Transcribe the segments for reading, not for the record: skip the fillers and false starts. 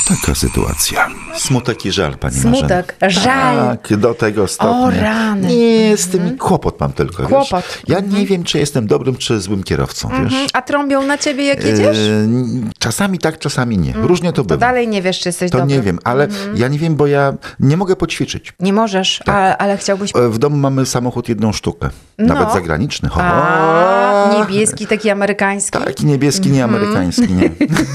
Taka sytuacja. Smutek i żal, pani Smutek, Marzeno. żal. Tak, do tego stopnia. O rany. Nie, z tym kłopot mam tylko, Kłopot. wiesz? Ja nie wiem, czy jestem dobrym, czy złym kierowcą, wiesz? A trąbią na ciebie, jak jedziesz? Czasami tak, czasami nie. Różnie to To bywa. dalej nie wiesz, czy jesteś To dobry. nie wiem, ale ja nie wiem, bo ja nie mogę poćwiczyć. Nie możesz, ale chciałbyś... W domu mamy samochód jedną sztukę. Nawet zagraniczny. Niebieski, taki amerykański. Taki niebieski, nie amerykański, nie.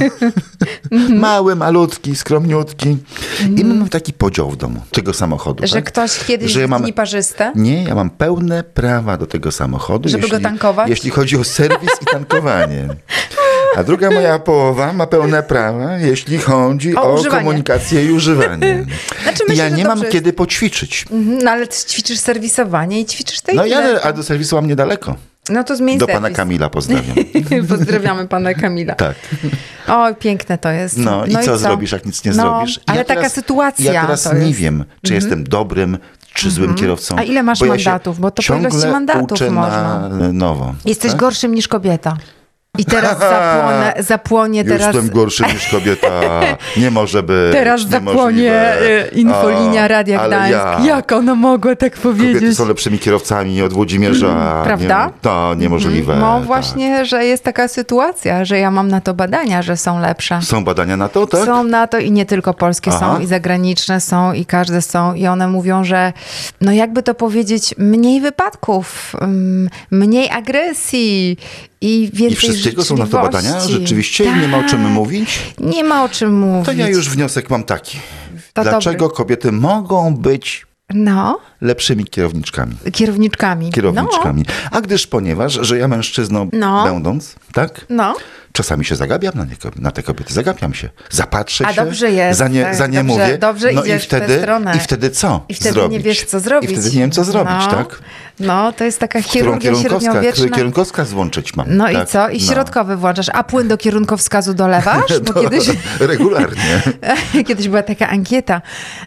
Mały, malutki, skromniutki. I mamy taki podział w domu tego samochodu. Że tak? ktoś kiedyś Że ja mam- dni parzyste? Nie, ja mam pełne prawa do tego samochodu. Żeby go tankować? Jeśli chodzi o serwis i tankowanie. A druga moja połowa ma pełne prawa, jeśli chodzi O o używanie. komunikację i używanie. Znaczy, I myślę, ja że nie mam dobrze kiedy poćwiczyć. No ale ty ćwiczysz serwisowanie i ćwiczysz te No inne. a do serwisu mam niedaleko. No to zmień Do serwis. pana Kamila pozdrawiam. Pozdrawiamy pana Kamila. Tak. O, piękne to jest. No i co zrobisz, jak nic nie zrobisz? Ale taka sytuacja Ja teraz to nie jest. wiem, czy jestem dobrym, czy złym kierowcą. A ile masz bo ja się mandatów? Bo to po ilości ciągle mandatów uczę można. na nowo. Jesteś tak? gorszym niż kobieta. I teraz zapłonie teraz... Jestem gorszy niż kobieta. Nie może być. Teraz zapłonie niemożliwe. infolinia Radia ale Gdańsk. ja. Jak ona mogła tak Kobiety powiedzieć? są lepszymi kierowcami od Włodzimierza. Prawda? Nie, to niemożliwe. No tak. właśnie, że jest taka sytuacja, że ja mam na to badania, że są lepsze. Są badania na to, tak? Są na to i nie tylko polskie Aha. są, i zagraniczne są, i każde są. I one mówią, że no jakby to powiedzieć, mniej wypadków, mniej agresji i więcej I wszystkiego są na to badania? życzliwości. Rzeczywiście? I nie ma o czym mówić? Nie ma o czym mówić. To ja już wniosek mam taki. To Dlaczego dobry. kobiety mogą być No, lepszymi kierowniczkami? kierowniczkami. A ponieważ, że ja mężczyzną No. będąc, tak? No. Czasami się zagapiam na te kobiety. Zagapiam się. Zapatrzę A się. dobrze jest, Za nie, tak, za nie dobrze- mówię. dobrze no idziesz i w tę wtedy, stronę. I wtedy co I wtedy zrobić? nie wiesz, co zrobić. I wtedy nie wiem, co zrobić, no. tak? No, to jest taka Którą chirurgia średniowieczna. kierunkowska złączyć mam. No tak? i co? I środkowy włączasz. A płyn do kierunkowskazu dolewasz? Bo Regularnie. kiedyś była taka ankieta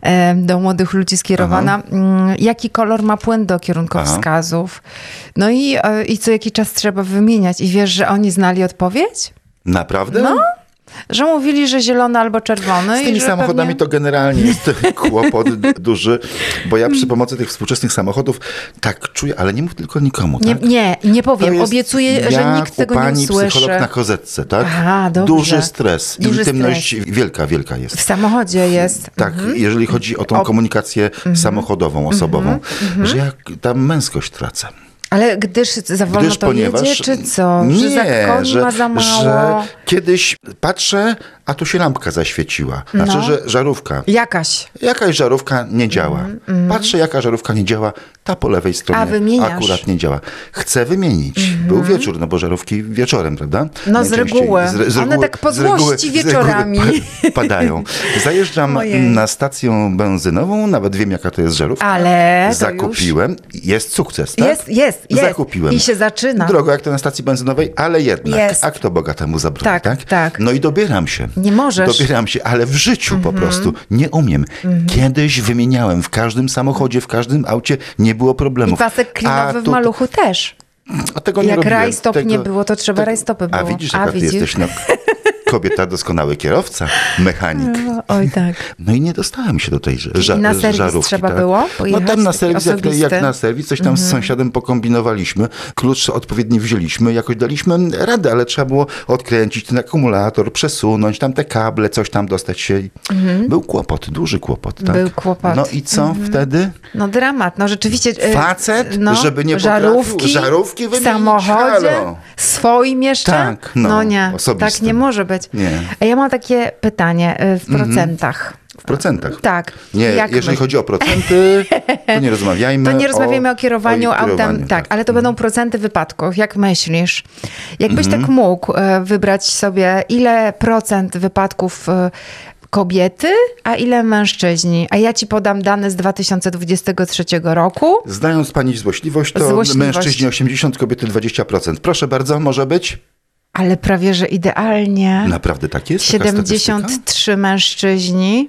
do młodych ludzi skierowana. Jaki kolor ma płyn do kierunkowskazów? No i co jakiś czas trzeba wymieniać. I wiesz, że oni znali odpowiedź? Naprawdę? No. Że mówili, że zielony albo czerwony. Z tymi i że samochodami pewnie... to generalnie jest kłopot duży, bo ja przy pomocy tych współczesnych samochodów tak czuję, ale nie mów tylko nikomu, tak? Nie powiem. To jest Obiecuję, że jak nikt tego u nie pani usłyszy. psycholog na kozetce, tak? Aha, dobrze. Duży stres, Duży intymność wielka jest. W samochodzie jest. Tak, jeżeli chodzi o tą komunikację samochodową, osobową, że ja tam męskość tracę. Ale gdyż za wolno to jedzie, czy co? Że za koni ma za mało? że kiedyś patrzę, a tu się lampka zaświeciła. Znaczy, No. że żarówka. Jakaś żarówka nie działa. Patrzę, jaka żarówka nie działa, ta po lewej stronie wymieniasz. akurat nie działa. Chcę wymienić. Był wieczór, no bo żarówki wieczorem, prawda? No z Najczęściej. reguły. One tak po złości wieczorami. Padają. Zajeżdżam Ojej. na stację benzynową, nawet wiem, jaka to jest żarówka. Ale to Zakupiłem. Jest sukces, tak? Jest. Zakupiłem. I się zaczyna. Drogo jak to na stacji benzynowej, ale jednak. Jest. A kto bogatemu zabroni, Tak, tak. No i dobieram się. Nie możesz. Dobieram się, ale w życiu po prostu nie umiem. Kiedyś wymieniałem w każdym samochodzie, w każdym aucie, nie było I problemów. pasek klinowy w tu- maluchu też. A tego nie Jak robiłem. rajstop nie było, to trzeba rajstopy było. A widzisz, jaka ty jesteś, no, kobieta, doskonały kierowca, mechanik. Oj tak. No i nie dostałem się do tej I na serwis żarówki. trzeba tak? było No pojechać, tam na taki serwis, osobisty? jak na serwis, coś tam z sąsiadem pokombinowaliśmy, klucz odpowiedni wzięliśmy, jakoś daliśmy radę, ale trzeba było odkręcić ten akumulator, przesunąć tam te kable, coś tam dostać się. Był kłopot, duży kłopot. Tak? Był kłopot. No i co wtedy? No dramat, no rzeczywiście. Facet, żeby nie potrafił żarówki w wymienić? samochodzie, Halo. swoim jeszcze? Tak, no, nie, osobistym. tak nie może być. Nie. A ja mam takie pytanie w procentach. W procentach. Tak. Nie, Jak jeżeli my- chodzi o procenty, to nie rozmawiajmy. To nie rozmawiamy o kierowaniu autem, kierowaniu, tak, ale to będą procenty wypadków. Jak myślisz? Jakbyś tak mógł wybrać sobie, ile procent wypadków kobiety, a ile mężczyźni? A ja ci podam dane z 2023 roku. Znając pani złośliwość, to mężczyźni 80, kobiety 20%. Proszę bardzo, może być? Ale prawie, że idealnie. Naprawdę tak jest? Taka 73 mężczyźni,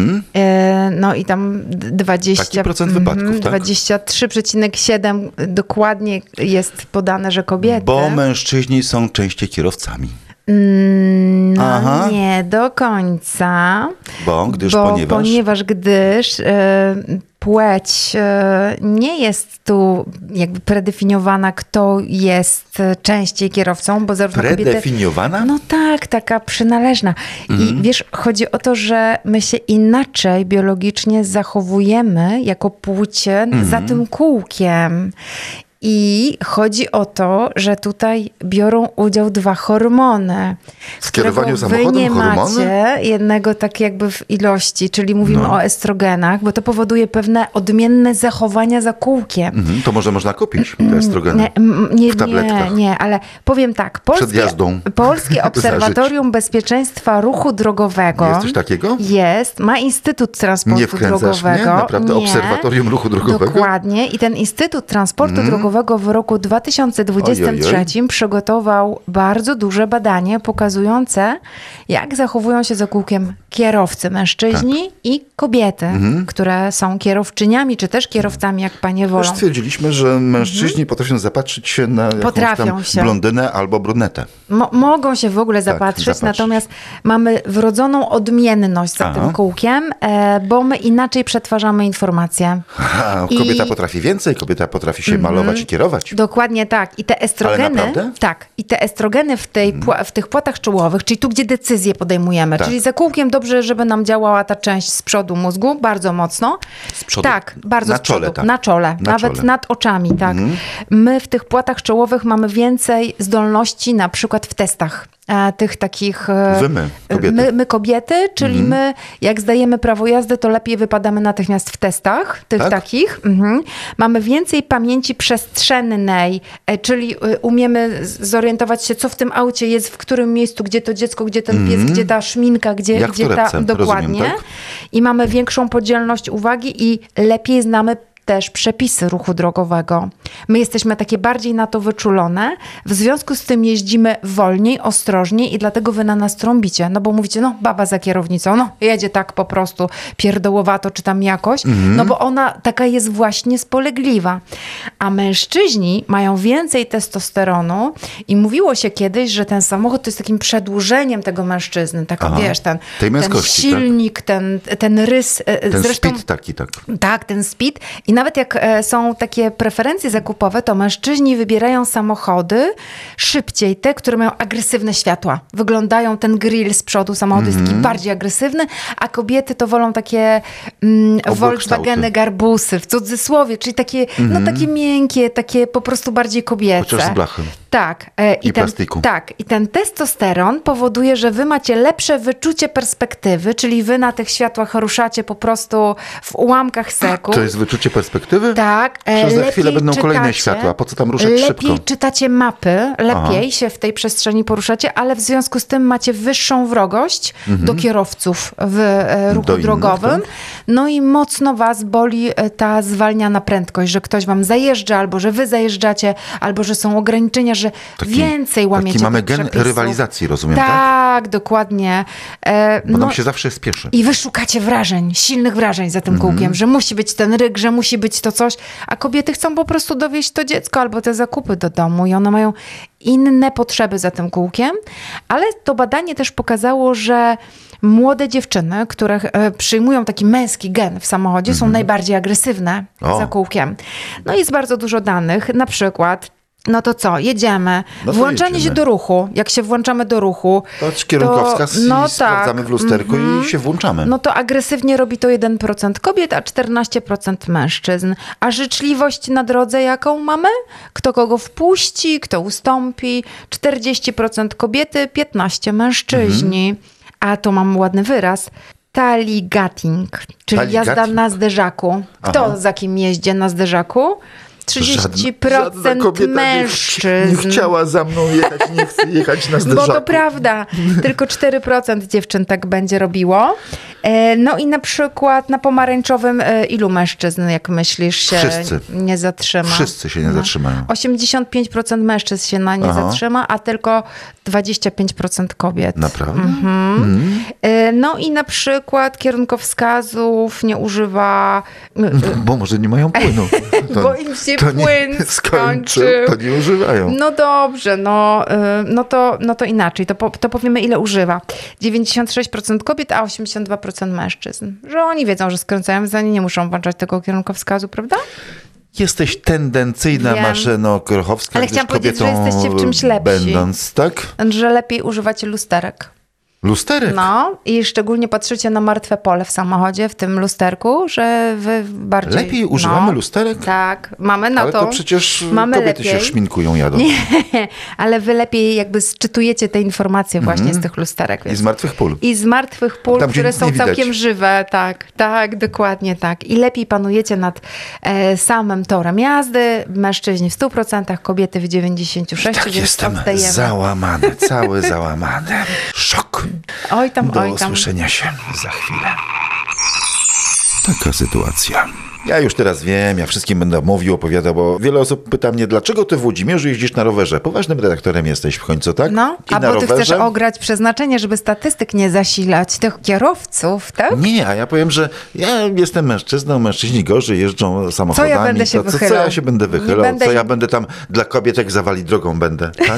no i tam 20... Taki procent wypadków, tak? 23,7 dokładnie jest podane, że kobiety. Bo mężczyźni są częściej kierowcami. No, Aha. Nie do końca. Ponieważ Płeć nie jest tu jakby predefiniowana, kto jest częściej kierowcą, bo zarówno Predefiniowana? kobiety... No tak, taka przynależna. I wiesz, chodzi o to, że my się inaczej biologicznie zachowujemy jako płcie za tym kółkiem. I chodzi o to, że tutaj biorą udział 2 hormony. W kierowaniu samochodem wy nie hormony? macie jednego tak jakby w ilości, czyli mówimy o estrogenach, bo to powoduje pewne odmienne zachowania za kółkiem. To może można kupić te estrogeny w tabletkach. Nie, ale powiem tak. Przed jazdą. Polskie Obserwatorium Bezpieczeństwa Ruchu Drogowego. Jest coś takiego? Jest. Ma Instytut Transportu Nie wkręcasz Drogowego. mnie? Naprawdę? Nie. Obserwatorium Ruchu Drogowego? Dokładnie. I ten Instytut Transportu Drogowego w roku 2023 przygotował bardzo duże badanie pokazujące, jak zachowują się za kółkiem kierowcy, mężczyźni i kobiety, które są kierowczyniami, czy też kierowcami, jak panie wolą. Też stwierdziliśmy, że mężczyźni potrafią zapatrzyć się na jakąś tam blondynę albo brunetę. Mogą się w ogóle zapatrzyć, natomiast mamy wrodzoną odmienność za tym kółkiem, bo my inaczej przetwarzamy informacje. Kobieta potrafi więcej, kobieta potrafi się malować i kierować. Dokładnie tak. I te estrogeny, ale naprawdę? tak, i te estrogeny w tych płatach czołowych, czyli tu, gdzie decyzje podejmujemy, czyli za kółkiem dobrze, żeby nam działała ta część z przodu mózgu, bardzo mocno. Z przodu? Tak, bardzo na z przodu. czole, tak. Na czole, nawet nad oczami, tak. My w tych płatach czołowych mamy więcej zdolności, na przykład w testach. Tych takich... Kobiety. My kobiety, czyli my, jak zdajemy prawo jazdy, to lepiej wypadamy natychmiast w testach, tych takich. Mamy więcej pamięci przestrzennej, czyli umiemy zorientować się, co w tym aucie jest, w którym miejscu, gdzie to dziecko, gdzie ten pies, gdzie ta szminka, gdzie ta... Dokładnie. Rozumiem, tak? I mamy większą podzielność uwagi i lepiej znamy też przepisy ruchu drogowego. My jesteśmy takie bardziej na to wyczulone, w związku z tym jeździmy wolniej, ostrożniej i dlatego wy na nas trąbicie, no bo mówicie, no baba za kierownicą, no jedzie tak po prostu pierdołowato czy tam jakoś, no bo ona taka jest właśnie spolegliwa. A mężczyźni mają więcej testosteronu i mówiło się kiedyś, że ten samochód to jest takim przedłużeniem tego mężczyzny, wiesz, ten silnik, ten rys. Ten zresztą, speed taki, tak. Tak, ten speed. I nawet jak są takie preferencje zakupowe, to mężczyźni wybierają samochody szybciej, te, które mają agresywne światła. Wyglądają, ten grill z przodu samochodu jest taki bardziej agresywny, a kobiety to wolą takie Volkswageny garbusy, w cudzysłowie, czyli takie, no takie miękkie, takie po prostu bardziej kobiece. Chociaż z blachy. Tak. I plastiku. Tak. I ten testosteron powoduje, że wy macie lepsze wyczucie perspektywy, czyli wy na tych światłach ruszacie po prostu w ułamkach sekund. To jest wyczucie perspektywy? Tak. Przecież za chwilę będą kolejne światła. Po co tam ruszać szybko? Lepiej czytacie mapy, lepiej się w tej przestrzeni poruszacie, ale w związku z tym macie wyższą wrogość do kierowców w ruchu drogowym. Tak? No i mocno was boli ta zwalniana prędkość, że ktoś wam zajeżdża, albo że wy zajeżdżacie, albo że są ograniczenia, że więcej łamiecie taki mamy tych gen przepisów. rywalizacji, rozumiem, tak? Tak, dokładnie. Bo nam się zawsze spieszy. I wy szukacie wrażeń, silnych wrażeń za tym kółkiem, że musi być ten ryk, że musi być to coś, a kobiety chcą po prostu dowieźć to dziecko albo te zakupy do domu i one mają inne potrzeby za tym kółkiem, ale to badanie też pokazało, że młode dziewczyny, które przyjmują taki męski gen w samochodzie, są najbardziej agresywne za kółkiem. No i jest bardzo dużo danych, na przykład no to co, jedziemy. Włączanie się do ruchu. Jak się włączamy do ruchu, to kierunkowskaz i sprawdzamy w lusterku i się włączamy. No to agresywnie robi to 1% kobiet, a 14% mężczyzn. A życzliwość na drodze jaką mamy? Kto kogo wpuści, kto ustąpi. 40% kobiety, 15% mężczyźni. A to mam ładny wyraz. Taligatting, czyli jazda na zderzaku. Kto za kim jeździ na zderzaku? 30% mężczyzn. Nie chciała za mną jechać, nie chce jechać na zderzaku. Bo to prawda, tylko 4% dziewczyn tak będzie robiło. No i na przykład na pomarańczowym ilu mężczyzn, jak myślisz, się Wszyscy. nie zatrzyma? Wszyscy się nie zatrzymają. 85% mężczyzn się nie zatrzyma, a tylko 25% kobiet. Naprawdę? No i na przykład kierunkowskazów nie używa... Bo może nie mają płynu. Bo im się płyn skończył. To nie używają. No dobrze, no to inaczej. To powiemy, ile używa. 96% kobiet, a 82% mężczyzn. Że oni wiedzą, że skręcają, za nie muszą włączać tego kierunkowskazu, prawda? Jesteś tendencyjna, Wiem. Marzeno Grochowska, Ale gdyż chciałam powiedzieć, że kobietą jesteście w czymś lepsi. będąc, tak? Że lepiej używacie lusterek. Lusterek? No i szczególnie patrzycie na martwe pole w samochodzie, w tym lusterku, że wy bardziej... Lepiej używamy lusterek? Tak, mamy na Ale to przecież kobiety się szminkują, jadą. Nie, ale wy lepiej jakby sczytujecie te informacje właśnie z tych lusterek. I z martwych pól. I z martwych pól, Tam, gdzie które nic są nie widać. całkiem żywe. Tak, dokładnie tak. I lepiej panujecie nad samym torem jazdy. Mężczyźni w 100%, kobiety w 96%. Tak, więc jestem oddajemy. załamany, cały załamany. Szok. Oj tam. Do usłyszenia się za chwilę. Taka sytuacja. Ja już teraz wiem, ja wszystkim będę mówił, opowiadał, bo wiele osób pyta mnie, dlaczego ty w Włodzimierzu jeździsz na rowerze? Poważnym redaktorem jesteś w końcu, tak? No, I a na bo ty rowerze? chcesz ograć przeznaczenie, żeby statystyk nie zasilać tych kierowców, tak? Nie, a ja powiem, że ja jestem mężczyzną, mężczyźni gorzej jeżdżą samochodami. Co ja będę się co wychylał? ja się będę wychylał? Nie będę- Co ja będę tam dla kobiet, jak zawali drogą będę, tak?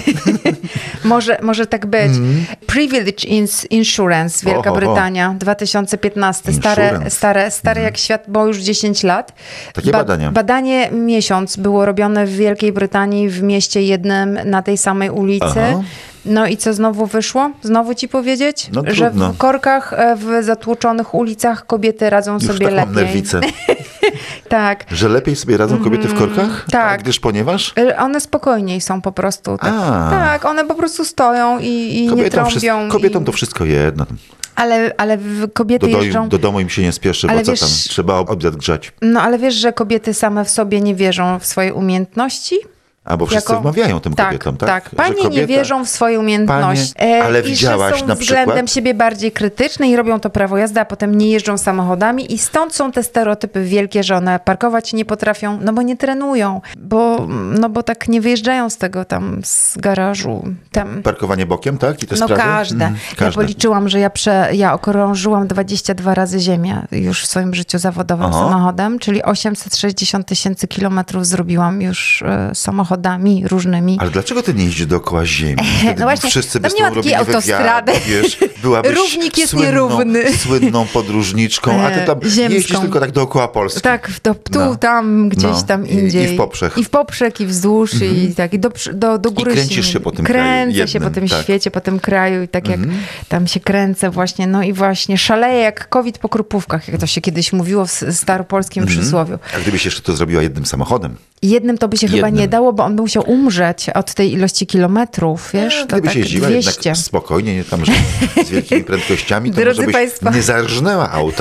Może tak być. Privilege Insurance, Wielka Oho. Brytania, 2015. Insurance. Stare jak świat, bo już 10 lat. Takie badania. Badanie miesiąc było robione w Wielkiej Brytanii, w mieście jednym, na tej samej ulicy. Aha. No i co znowu wyszło? Znowu ci powiedzieć? No że trudno. w korkach, w zatłoczonych ulicach kobiety radzą Już sobie tak mam lepiej. nerwicę. Tak. Że lepiej sobie radzą kobiety w korkach? tak. A ponieważ? One spokojniej są po prostu. Tak, A. tak, one po prostu stoją i nie trąbią. Kobietom to wszystko jedno. Ale kobiety jeżdżą... Do domu im się nie spieszy, Ale bo co wiesz- tam, trzeba obiad grzać. No ale wiesz, że kobiety same w sobie nie wierzą w swoje umiejętności? A bo wszyscy wmawiają tym kobietom, tak? Tak, Że panie nie kobieta- wierzą w swoją umiejętność. Panie, ale I widziałaś że są na względem przykład- siebie bardziej krytyczne i robią to prawo jazdy, a potem nie jeżdżą samochodami i stąd są te stereotypy wielkie, że one parkować nie potrafią, no bo nie trenują, bo tak nie wyjeżdżają z tego tam z garażu. Tam. Parkowanie bokiem, tak? I te No sprawy? każde. Ja policzyłam, że ja okrążyłam 22 razy ziemię już w swoim życiu zawodowym samochodem, czyli 860 000 kilometrów zrobiłam już samochodami różnymi. Ale dlaczego ty nie jeździsz dookoła ziemi? Wtedy No właśnie, wszyscy by tam z nie ma tobą takiej robili autostrady. wywiady, wiesz, byłabyś Równik jest nierówny. słynną podróżniczką, a ty tam Ziemską. jeździsz tylko tak dookoła Polski. Tak, tu, No. tam, gdzieś No. tam I indziej. w poprzek. I w poprzek, i wzdłuż, i tak, i do góry. I kręcisz się po tym kraju Kręcę się po jednym, tym tak. świecie, po tym kraju i tak jak tam się kręcę właśnie, no i właśnie szaleję jak COVID po krupówkach, jak to się kiedyś mówiło w staropolskim przysłowiu. A gdybyś jeszcze to zrobiła jednym samochodem? Jednym to by się chyba Jednym. nie dało, bo on by musiał umrzeć od tej ilości kilometrów, wiesz? To Gdybyś tak jeździła 200. jednak spokojnie, nie tam, że z wielkimi prędkościami, to Drodzy może byś państwo. nie zarżnęła auta.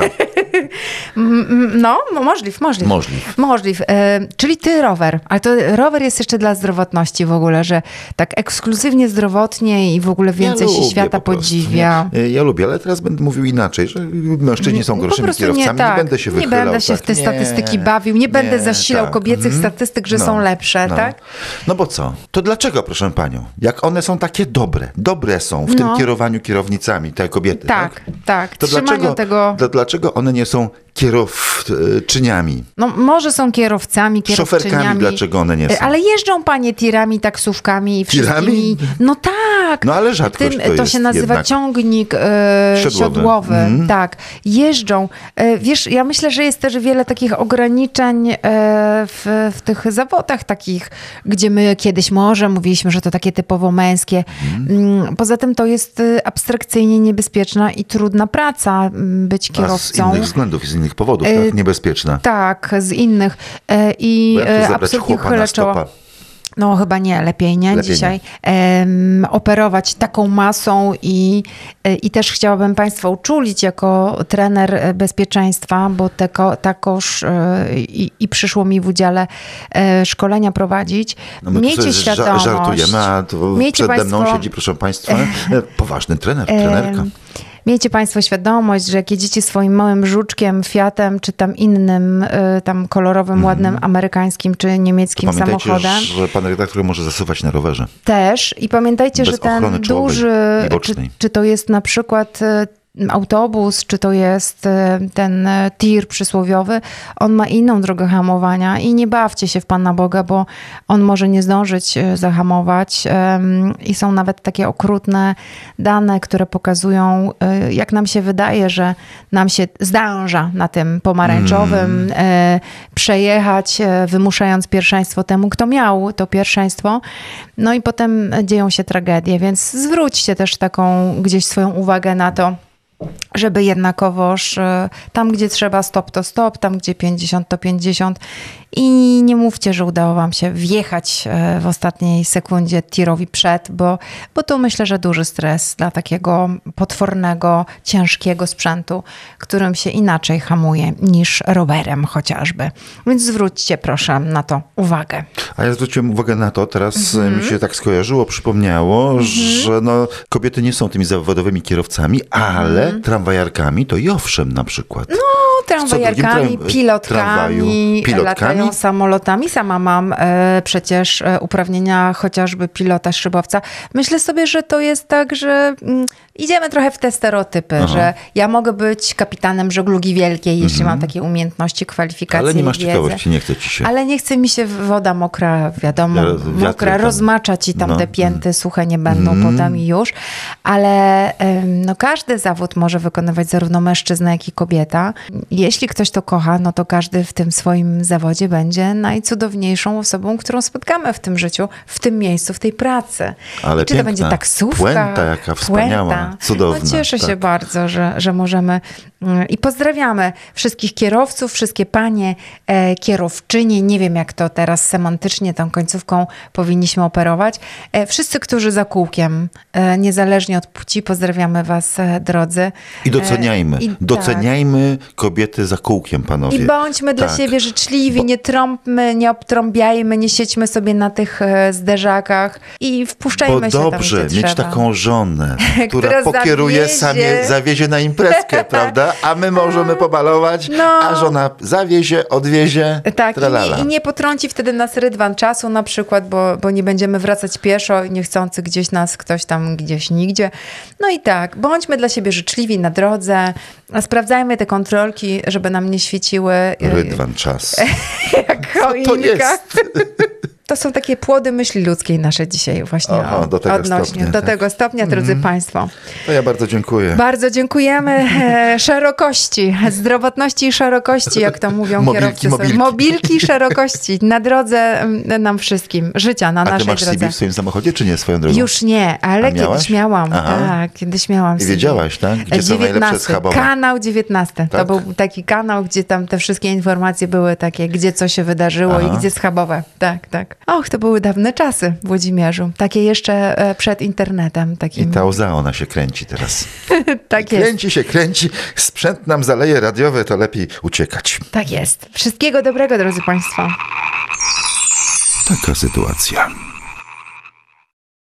No, możliw. Możliw. Czyli ty rower. Ale to rower jest jeszcze dla zdrowotności w ogóle, że tak ekskluzywnie zdrowotnie i w ogóle więcej się lubię świata po prostu, podziwia. nie? Ja lubię, ale teraz będę mówił inaczej, że mężczyźni są Po gorszymi prostu kierowcami, nie będę się wychylał. Nie będę się tak. w te Nie, statystyki bawił, nie będę zasilał tak. kobiecych statystyk, że są lepsze, no. tak? No bo co? To dlaczego, proszę panią, jak one są takie dobre są w tym kierowaniu kierownicami, te kobiety, Tak. to Trzymaniu tego... dlaczego one nie są kierowczyniami? No może są kierowcami, Szoferkami, kierowczyniami. dlaczego one nie są? Ale jeżdżą panie tirami, taksówkami i wszystkimi. Tirami? No tak. No ale rzadkość to to jest się nazywa jednak. ciągnik Siodłowy. siodłowy. Tak. Jeżdżą. Wiesz, ja myślę, że jest też wiele takich ograniczeń w tych zawodach takich, gdzie my kiedyś może mówiliśmy, że to takie typowo męskie. Poza tym to jest abstrakcyjnie niebezpieczna i trudna praca być A z kierowcą. innych względów, z innych powodów, tak? Niebezpieczna. Tak, z innych. I Bo jak tu zabrać absolutnie chłopa na chylę czoła. stopa? No chyba nie, lepiej nie Lepiej dzisiaj. Operować taką masą i też chciałabym Państwa uczulić jako trener bezpieczeństwa, bo takoż i przyszło mi w udziale szkolenia prowadzić. No my tu Miejcie sobie świadomość. żartujemy, a tu Miejcie przede mną państwo- siedzi, proszę państwa, poważny trenerka. miejcie Państwo świadomość, że jak jedziecie swoim małym żuczkiem, Fiatem, czy tam innym, tam kolorowym, ładnym, amerykańskim, czy niemieckim Pamiętajcie, samochodem. że pan redaktor może zasuwać na rowerze. Też. I pamiętajcie, Bez że ten ochrony czołowej duży, i bocznej. czy to jest na przykład autobus, czy to jest ten tir przysłowiowy, on ma inną drogę hamowania i nie bawcie się w Pana Boga, bo on może nie zdążyć zahamować i są nawet takie okrutne dane, które pokazują, jak nam się wydaje, że nam się zdąża na tym pomarańczowym przejechać, wymuszając pierwszeństwo temu, kto miał to pierwszeństwo. No i potem dzieją się tragedie, więc zwróćcie też taką gdzieś swoją uwagę na to, żeby jednakowoż tam, gdzie trzeba stop, to stop, tam, gdzie 50, to 50 i nie mówcie, że udało wam się wjechać w ostatniej sekundzie tirowi przed, bo to myślę, że duży stres dla takiego potwornego, ciężkiego sprzętu, którym się inaczej hamuje niż rowerem chociażby. Więc zwróćcie proszę na to uwagę. A ja zwróciłem uwagę na to, teraz mi się tak skojarzyło, przypomniało, że no, kobiety nie są tymi zawodowymi kierowcami, ale tramwajarkami to i owszem na przykład. No, tramwajarkami, pilotkami, latają samolotami. Sama mam przecież uprawnienia chociażby pilota szybowca. Myślę sobie, że to jest tak, że idziemy trochę w te stereotypy, że ja mogę być kapitanem żeglugi wielkiej, jeśli mam takie umiejętności, kwalifikacje. Ale nie masz wiedzę. ciekawości, nie chce ci się. Ale nie chce mi się woda mokra, wiadomo, mokra, rozmacza ci tam te pięty, suche nie będą potem i już. Ale no, każdy zawód może wykonywać zarówno mężczyzna, jak i kobieta. Jeśli ktoś to kocha, no to każdy w tym swoim zawodzie będzie najcudowniejszą osobą, którą spotkamy w tym życiu, w tym miejscu, w tej pracy. Ale I czy to będzie taksówka? Puenta jaka wspaniała, cudowna. No cieszę się bardzo, że możemy i pozdrawiamy wszystkich kierowców, wszystkie panie kierowczynie. Nie wiem, jak to teraz semantycznie tą końcówką powinniśmy operować. Wszyscy, którzy za kółkiem, niezależnie od płci, pozdrawiamy was, drodzy. I doceniajmy. Doceniajmy kobiety za kółkiem, panowie. I bądźmy dla siebie życzliwi, nie trąbmy, nie obtrąbiajmy, nie siedźmy sobie na tych zderzakach i wpuszczajmy się tam, dobrze gdzie mieć trzeba. taką żonę, która pokieruje, zawiezie na imprezkę, prawda? A my możemy pobalować, a żona zawiezie, odwiezie, tak, tralala. i nie potrąci wtedy nas rydwan czasu na przykład, bo nie będziemy wracać pieszo i niechcący gdzieś nas ktoś tam gdzieś nigdzie. No i tak, bądźmy dla siebie życzliwi na drodze, sprawdzajmy te kontrolki, żeby nam nie świeciły. Rydwan czas. Jak choinka. To jest. To są takie płody myśli ludzkiej nasze dzisiaj właśnie do tego odnośnie. stopnia, Do tego stopnia, drodzy Państwo. To ja bardzo dziękuję. Bardzo dziękujemy. Szerokości, zdrowotności i szerokości, jak to mówią kierowcy. Mobilki szerokości na drodze nam wszystkim, życia na naszej drodze. A ty masz CB w swoim samochodzie, czy nie swoją drogą? Już nie, ale kiedyś miałam. Tak, kiedyś miałam CB. I wiedziałaś, tak? Gdzie są najlepsze schabowe? Kanał 19. Tak? To był taki kanał, gdzie tam te wszystkie informacje były takie, gdzie co się wydarzyło i gdzie schabowe. Tak, tak. Och, to były dawne czasy w Włodzimierzu. Takie jeszcze przed internetem. Takim. I ta łza, ona się kręci teraz. Tak jest. Kręci. Sprzęt nam zaleje radiowy, to lepiej uciekać. Tak jest. Wszystkiego dobrego, drodzy Państwo. Taka sytuacja.